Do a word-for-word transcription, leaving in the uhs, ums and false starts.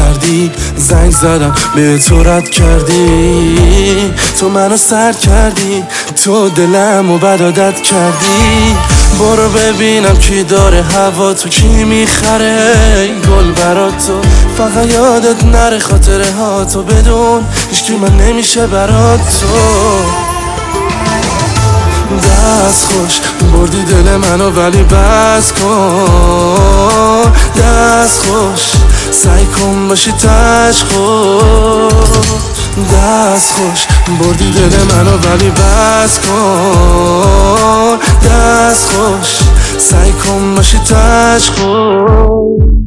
کردی، زنگ زدم به تو رد کردی، تو منو سر کردی، تو دلمو بد عادت کردی. برو ببینم کی داره هوا تو، کی میخره این گل برات تو، فقط یادت نره خاطره ها تو، بدون هیچکی من نمیشه برات تو. دست خوش بردی دل منو ولی بس کن، دست خوش سعی کن باشی تش خوش. دست خوش بردی دل منو ولی بس کن، دست خوش سعی کن باشی تش خوش.